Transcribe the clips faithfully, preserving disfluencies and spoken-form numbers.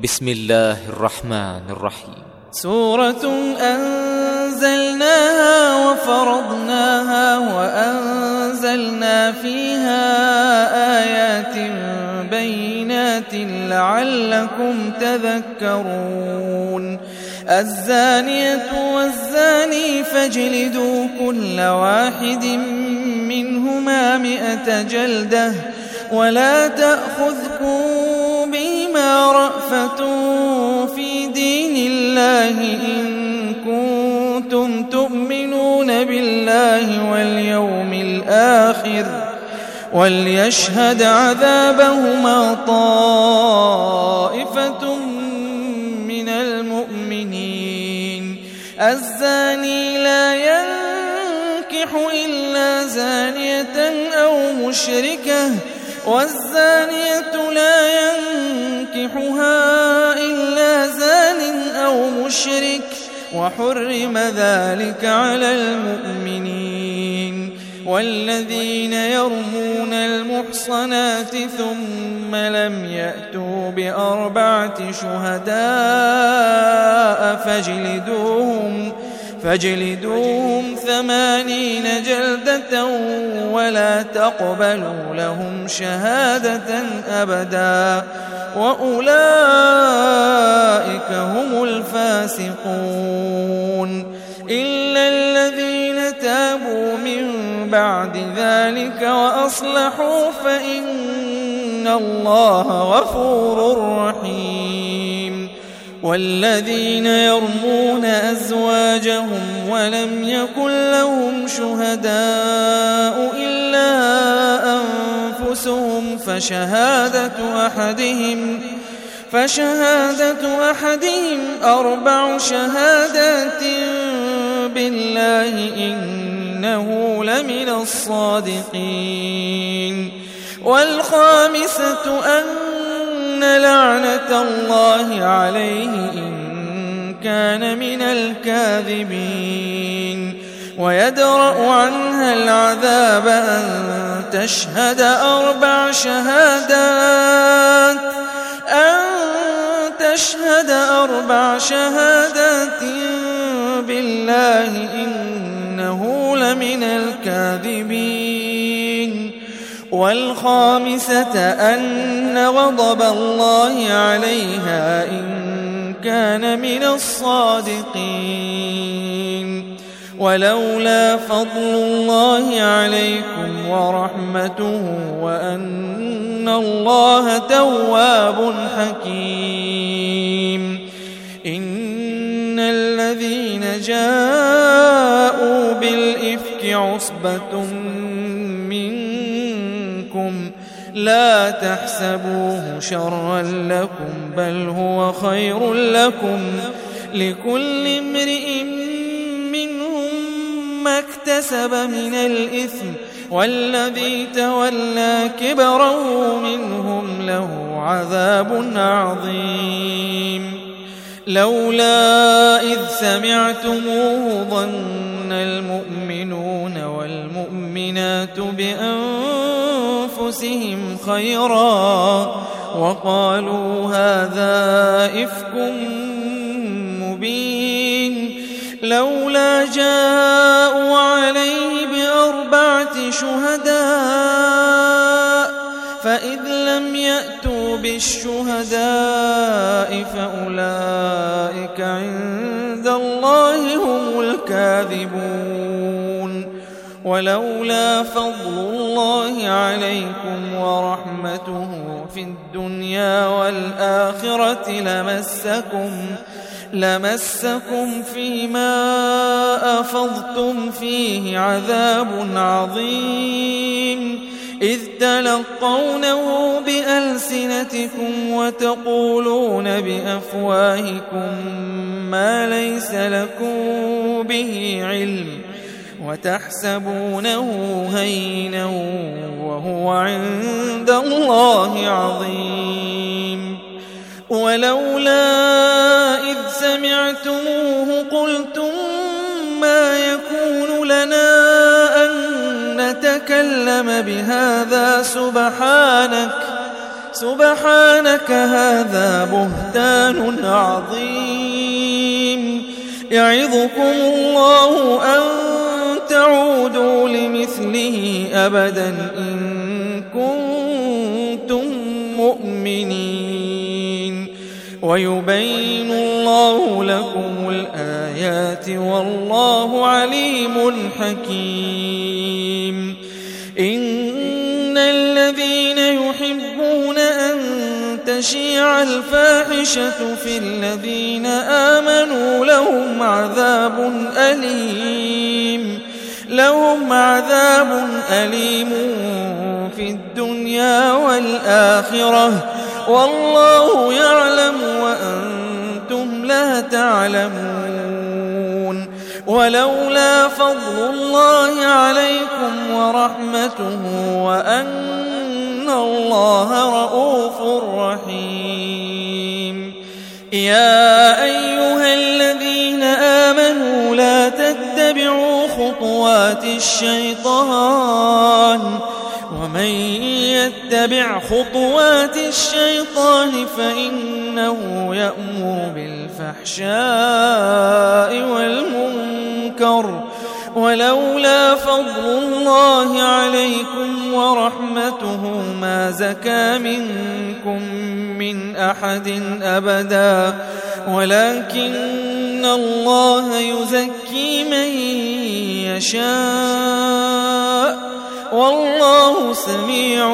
بسم الله الرحمن الرحيم. سورة أنزلناها وفرضناها وأنزلنا فيها آيات بينات لعلكم تذكرون. الزانية والزاني فاجلدوا كل واحد منهما مئة جلدة ولا تأخذكم بما رأفة في دين الله إن كنتم تؤمنون بالله واليوم الآخر وليشهد عذابهما طائفة من المؤمنين. الزاني لا ينكح إلا زانية أو مشركة والزانية لا ينكحها إلا زان أو مشرك وحرم ذلك على المؤمنين. والذين يرمون المحصنات ثم لم يأتوا بأربعة شهداء فاجلدوهم فاجلدوهم ثمانين جلدة ولا تقبلوا لهم شهادة أبدا وأولئك هم الفاسقون. إلا الذين تابوا من بعد ذلك وأصلحوا فإن الله غفور رحيم. والذين يرمون أزواجهم ولم يكن لهم شهداء إلا أنفسهم فشهادة أحدهم فشهادة أحدهم أربع شهادات بالله إنه لمن الصادقين. والخامسة أن لعنة الله عليه إن كان من الكاذبين. ويدرأ عنها العذاب أن تشهد أربع شهادات أن تشهد أربع شهادات بالله إنه لمن الكاذبين. والخامسة أن غضب الله عليها إن كان من الصادقين. ولولا فضل الله عليكم ورحمته وأن الله تواب حكيم. إن الذين جاءوا بالإفك عصبة منكم لا تحسبوه شرا لكم بل هو خير لكم لكل امرئ منهم ما اكتسب من الإثم والذي تولى كبره منهم له عذاب عظيم. لولا إذ سمعتموه ظن المؤمنون والمؤمنات بأنفسهم خيرا وقالوا هذا إفك مبين. لولا جاءوا عليه بأربعة شهداء فإذ لم يأتوا بالشهداء فأولئك عند الله هم الكاذبون. ولولا فضل الله عليكم ورحمته في الدنيا والآخرة لمسكم لمسكم فيما أفضتم فيه عذاب عظيم إذ تلقونه بألسنتكم وتقولون بأفواهكم ما ليس لكم به علم وتحسبونه هينا وهو عند الله عظيم. ولولا إذ سمعتموه قلتم ما يكون لنا أن نتكلم بهذا سبحانك سبحانك هذا بهتان عظيم يعظكم الله أن تعودوا لمثله أبدا إن كنتم مؤمنين ويبين الله لكم الآيات والله عليم حكيم إن الذين يحبون أن تشيع الفاحشة في الذين آمنوا لهم عذاب أليم لهم عذاب أليم في الدنيا والآخرة والله يعلم وأنتم لا تعلمون ولولا فضل الله عليكم ورحمته وأن الله رؤوف رحيم يا أيها الذين آمنوا لا تتبعوا خطوات الشيطان ومن يتبع خطوات الشيطان فإنه يأمر بالفحشاء والمنكر ولولا فضل الله عليكم ورحمته ما زكى منكم من أحد أبدا ولكن الله يزكي من يشاء والله سميع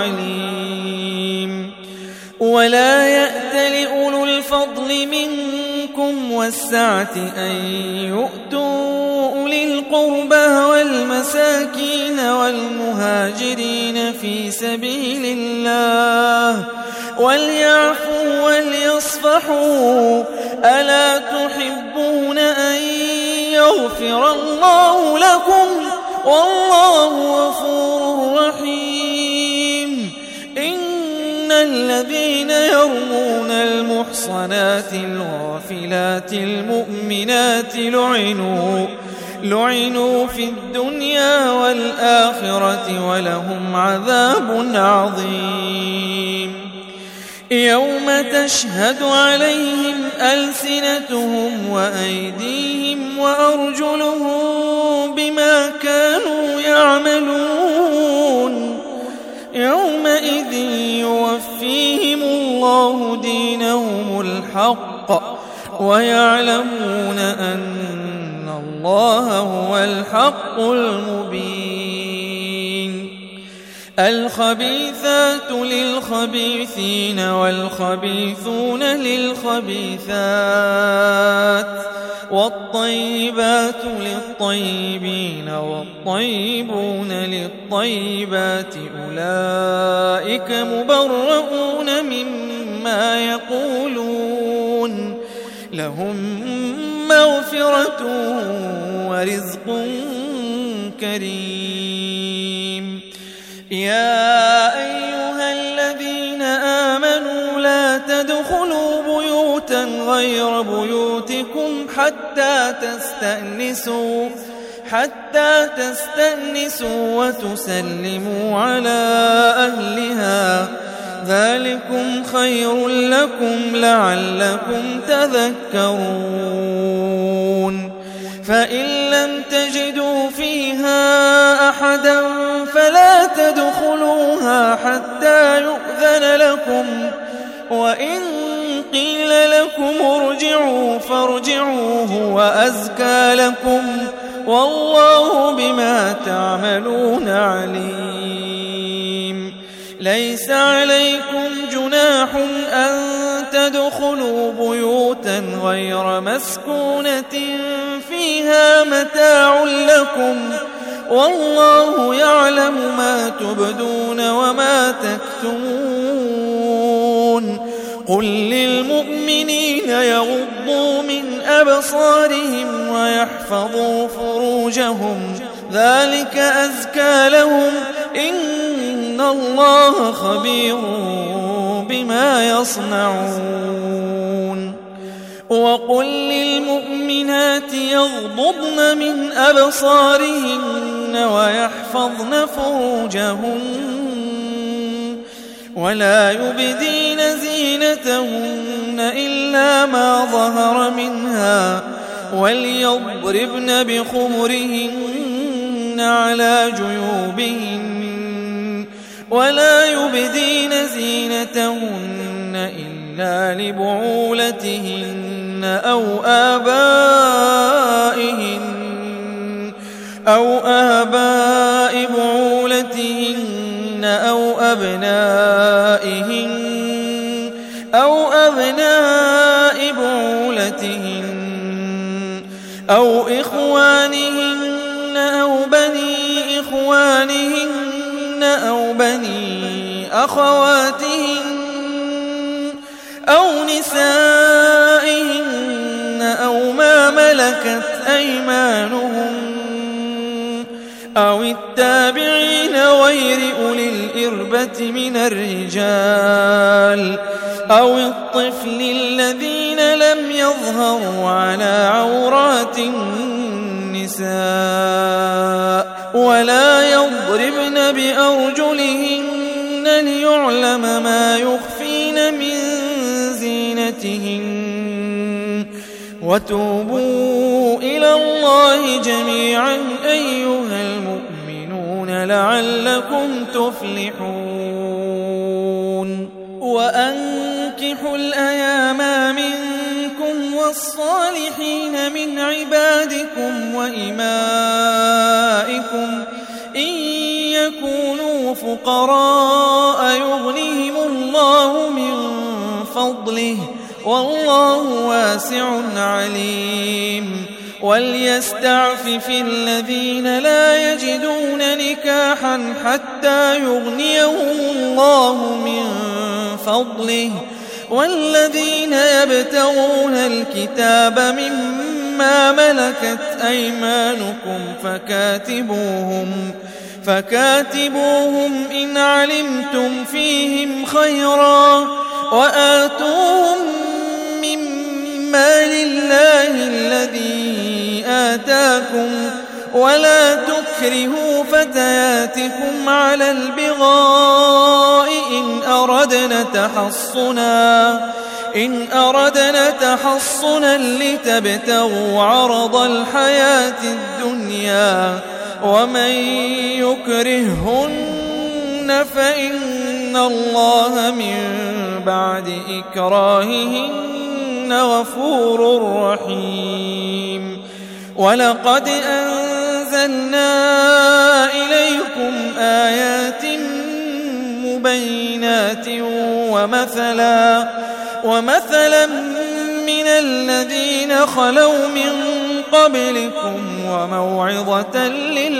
عليم ولا يأتل أولو الفضل منكم والسعة أن يؤتوا أولي القربى والمساكين والمهاجرين في سبيل الله وليعفوا وليصفحوا ألا تحبون أن يغفر الله لكم والله غفور رحيم إن الذين يرمون المحصنات الغافلات المؤمنات لعنوا لعنوا في الدنيا والآخرة ولهم عذاب عظيم يوم تشهد عليهم ألسنتهم وأيديهم وأرجلهم بما كانوا يعملون يومئذ يوفيهم الله دينهم الحق ويعلمون أن الله هو الحق المبين الخبيثات للخبيثين والخبيثون للخبيثات والطيبات للطيبين والطيبون للطيبات أولئك مبرؤون مما يقولون لهم مغفرة ورزق كريم يا أيها الذين آمنوا لا تدخلوا بيوتا غير بيوتكم حتى تستأنسوا حتى تستأنسوا وتسلموا على أهلها ذلكم خير لكم لعلكم تذكرون فإن لم تجدوا فيها أحدا فلا تدخلوها حتى يؤذن لكم وإن قيل لكم ارجعوا فارجعوا هو أزكى لكم والله بما تعملون عليم ليس عليكم جناح أن تدخلوا بيوتا غير مسكونة فيها متاع لكم والله يعلم ما تبدون وما تكتمون قل للمؤمنين يغضوا من أبصارهم ويحفظوا فروجهم ذلك أزكى لهم إن الله خبير بما يصنعون وقل للمؤمنات يغضضن من أبصارهن ويحفظن فروجهن ولا يبدين زينتهن إلا ما ظهر منها وليضربن بخمرهن على جيوبهن ولا يبدين زينتهن إلا لبعولتهن أو آبائهن أو آباء بعولتهن أو أبنائهن أو أبناء بعولتهن أو إخوانهن أو بني إخوانهن أو بني أخواتهن أو نسائهن أو ما ملكت أيمانهن أو التابعين غير أولي الإربة من الرجال أو الطفل الذين لم يظهروا على عورات النساء ولا يضربن بأرجلهن ليعلم ما يخفين من زينتهن وتوبوا إلى الله جميعا أيها المؤمنون لعلكم تفلحون وأنكحوا الأيام منكم والصالحين من عبادكم وإمائكم إن يكونوا فقراء يغنيهم الله من فضله والله واسع عليم وليستعفف الذين لا يجدون نكاحا حتى يغنيهم الله من فضله والذين يبتغون الكتاب مما ملكت أيمانكم فكاتبوهم فكاتبوهم إن علمتم فيهم خيرا وآتوهم مما لله الذي آتاكم ولا تكرهوا فتياتكم على البغاء إن أردنا تحصنا إن أردنا تحصنا لتبتغوا عرض الحياة الدنيا ومن يكرهن فإن الله من بعد إكراههن غفور رحيم ولقد أنزلنا إليكم آيات مبينات ومثلا ومثلا من الذين خلوا من قبلكم وموعظة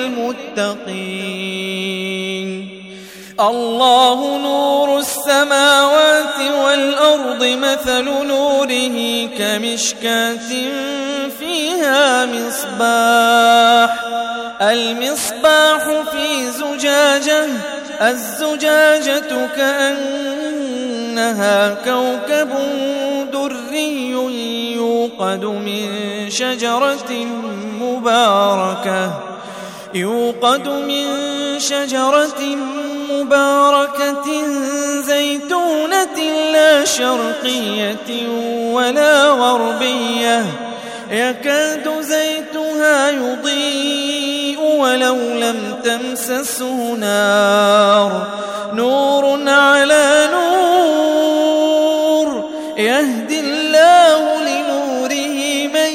للمتقين الله نور السماوات والأرض مثل نوره كمشكاة فيها مصباح المصباح في زجاجة الزجاجة كأنها كوكب دري يوقد من شجرة مباركة يوقد من شجرة مباركة زيتونة لا شرقية ولا غربية يكاد زيتها يضيء ولو لم تمسسه نار نور على نور يهدي الله لنوره من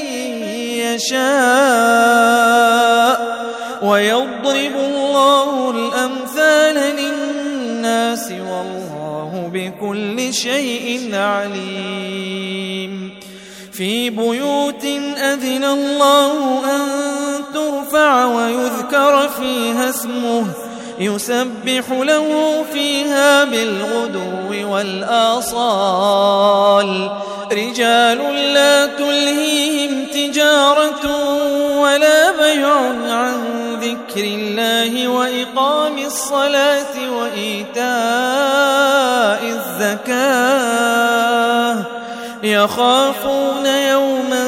يشاء ويضرب الله الأمثال للناس والله بكل شيء عليم في بيوت أذن الله أن ترفع ويذكر فيها اسمه يسبح له فيها بالغدو والآصال رجال لا تلهيهم تجارة ولا بيع عن ذكر الله وإقام الصلاة وإيتاء الزكاة يخافون يوما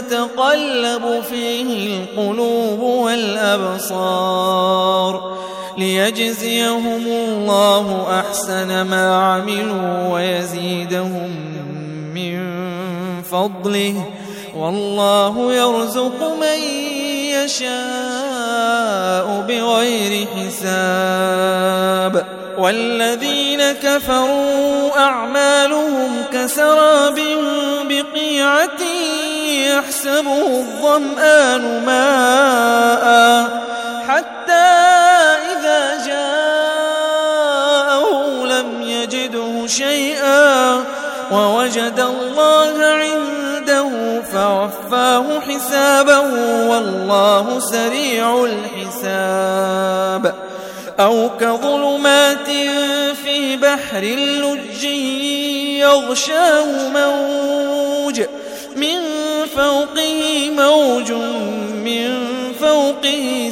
تتقلب فيه القلوب والأبصار ليجزيهم الله أحسن ما عملوا ويزيدهم من فضله والله يرزق من يشاء بغير حساب. والذين كفروا أعمالهم كسراب بقيعة يحسبه الظمآن ماء حتى إذا جاءه لم يجده شيئا ووجد الله عنده فوفاه حسابه والله سريع الحساب. أو كظلمات في بحر لج يغشاه موج من فوقه موج من فوقه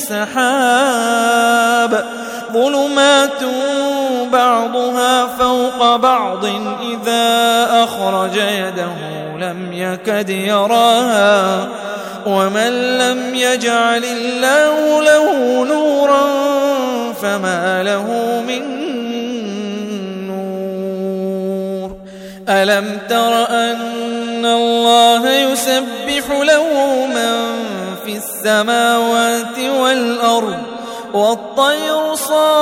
سحاب ظلمات بعضها فوق بعض إذا أخرج يده لم يكد يراها ومن لم يجعل الله له نورا فما له من نور. ألم تر أن الله يسبح له من في السماوات والأرض والطير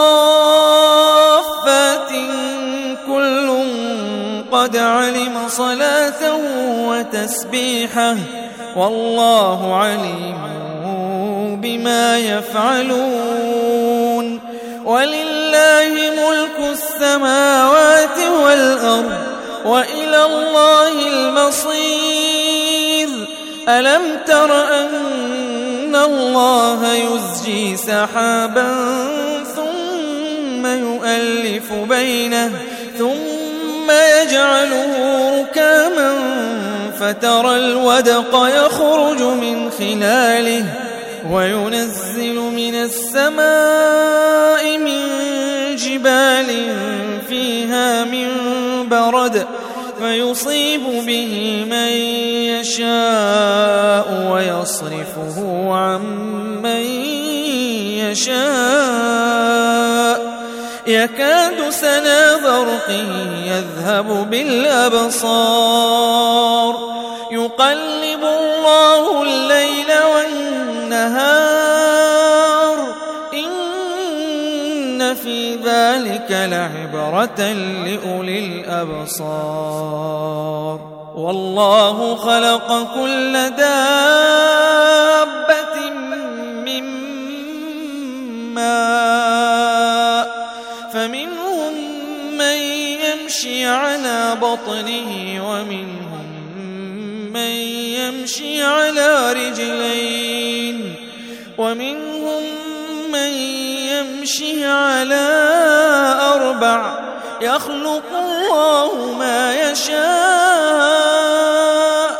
صافات كل قد علم صلاته وتسبيحه والله عليم بما يفعلون. ولله ملك السماوات والأرض وإلى الله المصير. ألم تر أن الله يزجي سحابا ثم يؤلف بينه ثم يجعله ركاما فترى الودق يخرج من خلاله وينزل من السماء من جبال فيها من برد فيصيب به من يشاء ويصرفه عن من يشاء يكاد سنا برقه يذهب بالأبصار يقلب الله الليل والنهار إن في ذلك لعبرة لأولي الأبصار. والله خلق كل دابة من ماء فمنهم من يمشي على بطنه ومنهم من يمشي على رجلين ومنهم من يمشي على أربع يخلق الله ما يشاء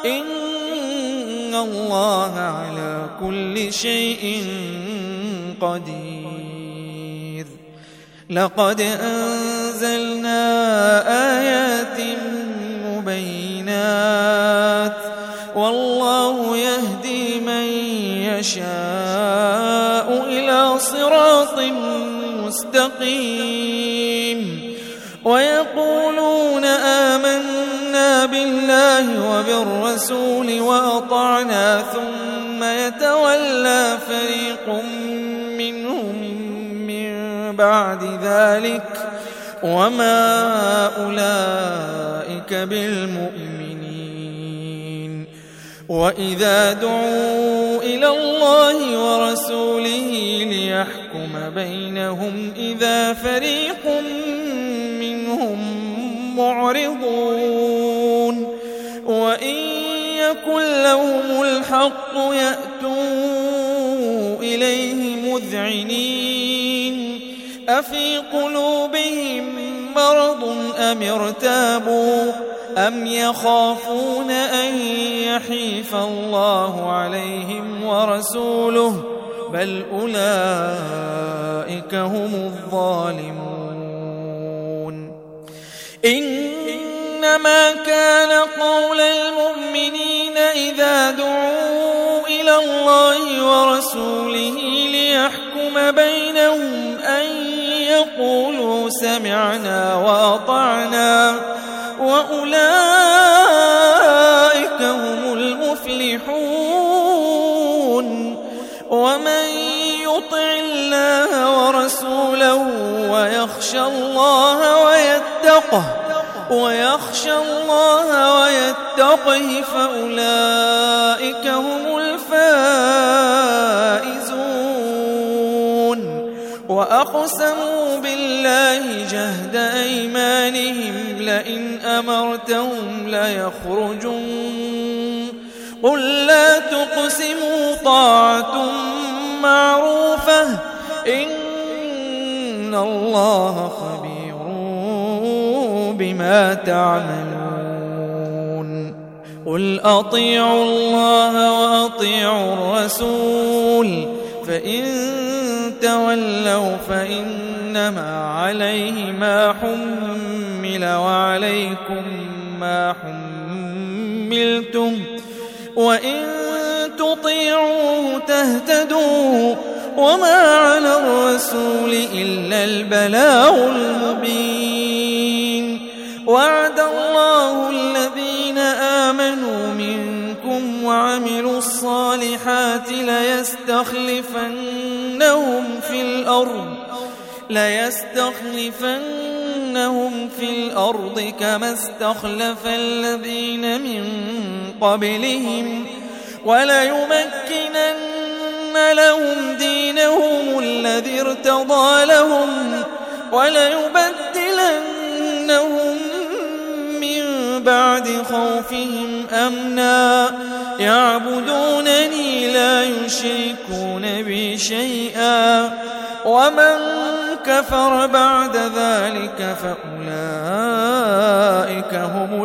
إن الله على كل شيء قدير. لقد أنزلنا آيات مبينات والله يهدي من يشاء إلى صراط مستقيم. ويقولون آمنا بالله وبالرسول وأطعنا ثم يتولى فريق منهم من بعد ذلك وما أولئك بالمؤمنين. وإذا دعوا إلى الله ورسوله ليحكم بينهم إذا فريق منهم معرضون وإن يكن لهم الحق يأتوا إليه مذعنين أفي قلوبهم مرض أم ارتابوا أم يخافون أن يحيف الله عليهم ورسوله بل أولئك هم الظالمون. إنما كان قول المؤمنين إذا دعوا إلى الله ورسوله ليحكم بينهم قولوا سمعنا وأطعنا وأولئك هم المفلحون. ومن يطع الله ورسوله ويخشى الله ويتقه ويخشى الله ويتقه فأولئك هم الفائزون. وأقسموا بالله جهد أيمانهم لئن أمرتهم ليخرجون قل لا تقسموا طاعة معروفة إن الله خبير بما تعملون. قل أطيعوا الله وأطيعوا الرسول فإن تولوا فإنما عليه ما حمل وعليكم ما حملتم وإن تطيعوه تهتدوا وما على الرسول إلا البلاغ المبين. وعد الله الذين آمنوا منكم وعملوا الصالحات ليستخلفنهم في الأرض ليستخلفنهم في الأرض كما استخلف الذين من قبلهم وليمكنن لهم دينهم الذي ارتضى لهم وليبدلنهم من بعد خوفهم أمنا يعبدونني لا يشركون بي شيئا ومن كفر بعد ذلك فأولئك هم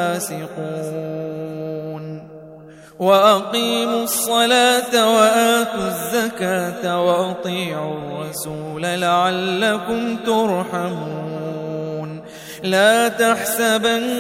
الفاسقون. وأقيموا الصلاة وآتوا الزكاة وأطيعوا الرسول لعلكم ترحمون. لا تحسبن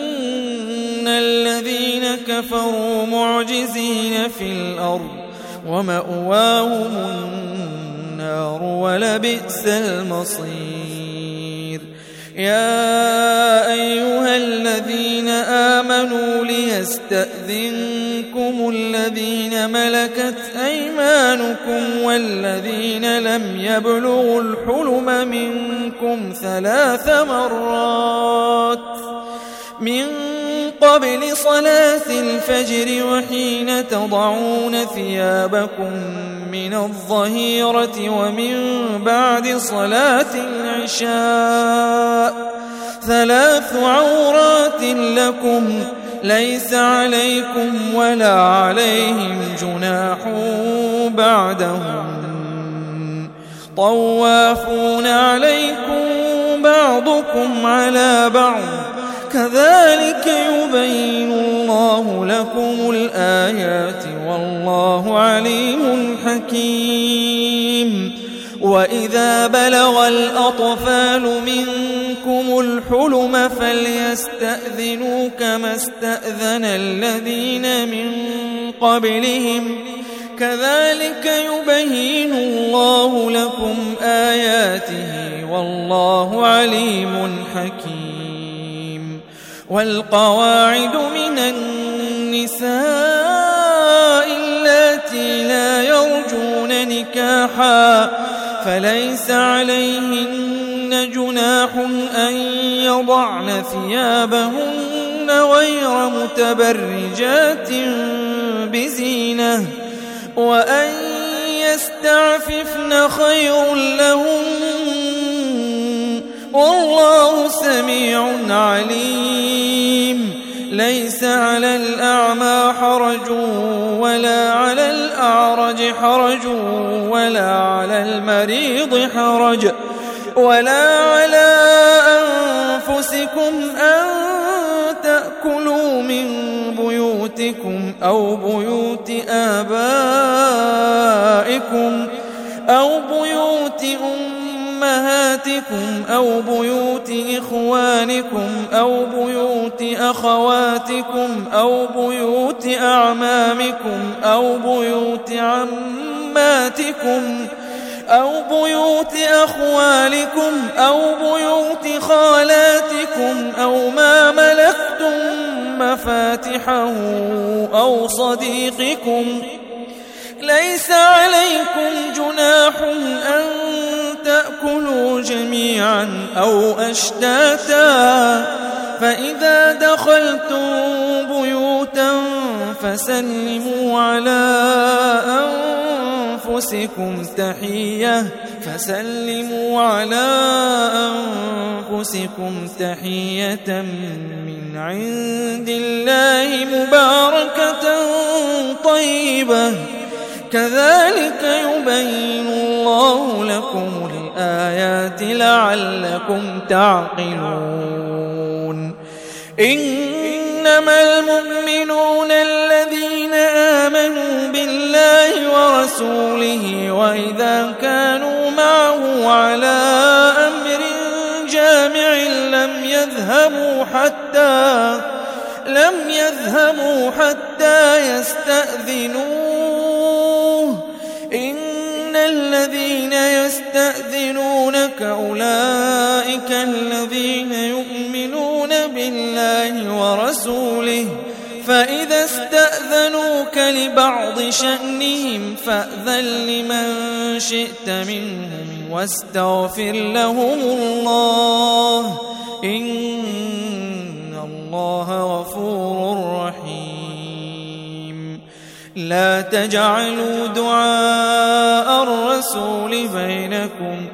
الذين كفروا معجزين في الأرض ومأواهم النار ولبئس المصير. يا أيها الذين آمنوا ليستأذنكم الذين ملكت أيمانكم والذين لم يبلغوا الحلم منكم ثلاث مرات من قبل صلاة الفجر وحين تضعون ثيابكم من الظهيرة ومن بعد صلاة العشاء ثلاث عورات لكم ليس عليكم ولا عليهم جناح بعدهم طوافون عليكم بعضكم على بعض كذلك يبين الله لكم الآيات والله عليم حكيم. وإذا بلغ الأطفال منكم الحلم فليستأذنوا كما استأذن الذين من قبلهم كذلك يبين الله لكم آياته والله عليم حكيم. والقواعد من النساء اللاتي لا يرجون نكاحا فليس عليهن جناح أن يضعن ثيابهن غير متبرجات بزينة وأن يستعففن خير لهم والله سميع عليم. ليس على الأعمى حرج ولا على الأعرج حرج ولا على المريض حرج ولا على أنفسكم أن تأكلوا من بيوتكم أو بيوت آبائكم أو بيوت أمهاتكم أو بيوت إخوانكم أو بيوت أخواتكم أو بيوت أعمامكم أو بيوت عماتكم أو بيوت أخوالكم أو بيوت خالاتكم أو ما ملكتم مفاتحه أو صديقكم. ليس عليكم جناح أن تأكلوا جميعا أو أشتاتا، فإذا دخلتم بيوتا فسلموا على أنفسكم تحية فسلموا على أنفسكم تحية من عند الله مباركة طيبة، كذلك يبين الله لكم الآيات لعلكم تعقلون. إنما المؤمنون الذين آمنوا بالله ورسوله وإذا كانوا معه على أمر جامع لم يذهبوا حتى لم يذهبوا حتى يستأذنوه. إن الذين يستأذنونك أولئك الذين يؤمنون بالله ورسوله، فإذا استأذنوك لبعض شأنهم فأذن لمن شئت منهم واستغفر لهم الله، إن الله غفور رحيم. لا تجعلوا دعاء الرسول بينكم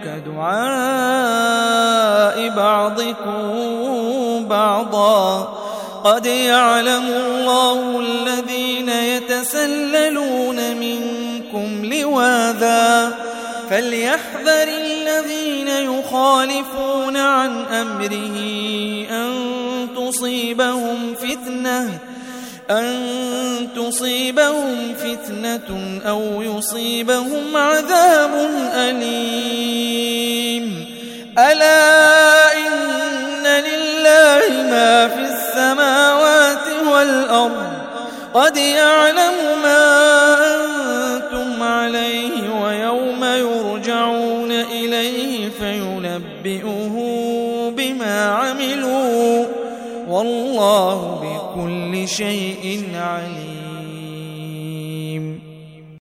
كدعاء بعضكم بعضا، قد يعلم الله الذين يتسللون منكم لواذا، فليحذر الذين يخالفون عن أمره أن تصيبهم فتنة أن تصيبهم فتنة أو يصيبهم عذاب أليم. ألا إن لله ما في السماوات والأرض، قد يعلم ما أنتم عليه ويوم يرجعون إليه فينبئه بما عملوا، والله بكل شيء عليم.